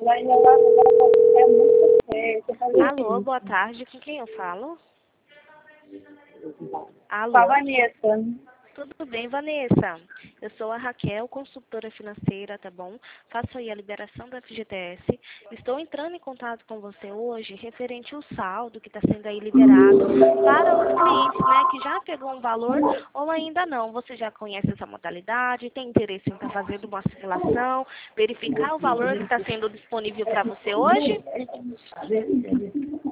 Alô, boa tarde. Com quem eu falo? Alô? Com a Vanessa. Tudo bem, Vanessa? Eu sou a Raquel, consultora financeira, tá bom? Faço aí a liberação do FGTS. Estou entrando em contato com você hoje referente ao saldo que está sendo aí liberado para os clientes, né, que já pegou um valor ou ainda não. Você já conhece essa modalidade? Tem interesse em estar fazendo uma simulação, verificar o valor que está sendo disponível para você hoje?